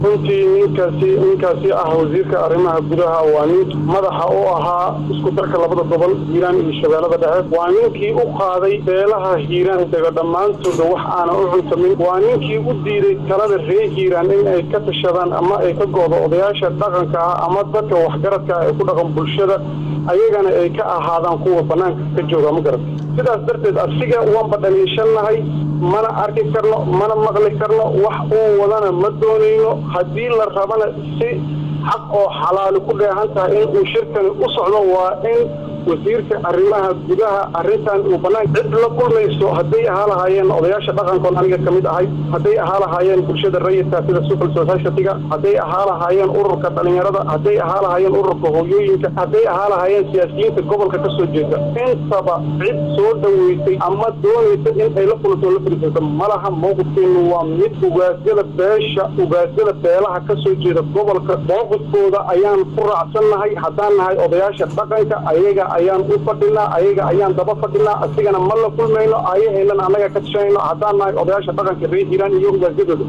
runtii ninkaasi wasiirka arrimaha gudaha waa nin madaxa u ahaa isku darka labada gobol hiiraan iyo shabeellada dhexe waa ninkii u qaaday beelaha hiiraan dega dhammaantooda wax aana u cuntamin waa ninkii u diiday talada reer hiiraan in ay ka tashadaan ama ay ka go'do odayaasha dhaqanka ah ama dadka waxgaradka ah ee ku dhaqan bulshada ayagana ay ka ahaadaan kuwa bannaanka ka jooga ma garata sidaas darteed asiga waan badhaliishanahay mana arki karno mana maqli karno wax uu wadana ma doonayno haddii la rabana si xaq oo xalaali ku dheehan tahay in uu shirkani u socdo waa in wasiirka arrimaha gudaha arrintan uu bannaan cid la kulmayso hadday ahaa lahaayeen odayaasha dhaqankoon aniga ka mid ahay hadday ahaa lahaayeen bulshada rayidka sida civil society-ga hadday ahaa lahaayeen ururka dhalinyarada hadday ahaa lahaayeen ururka hooyooyinka hadday ahaa lahaayeen siyaasiyiinta gobolka ka soo jeeda intaba cid soo dhaweysay ama doonaysa in ay la kulanto la fariisato malaha mowqifkeenu waa mid ugaasyada beelaha ka soo jeeda gobolka mowqifkooda ayaan ku raacsannahay haddaan nahay odayaasha dhaqanka ayaga ayaan u fadhinaa ayaga ayaan daba fadhinaa asigana ma la kulmayno ayaheelana annaga ka tashanayno haddaan nahay odayaasha dhaqanka reer hiiraan iyo ugaasyadooda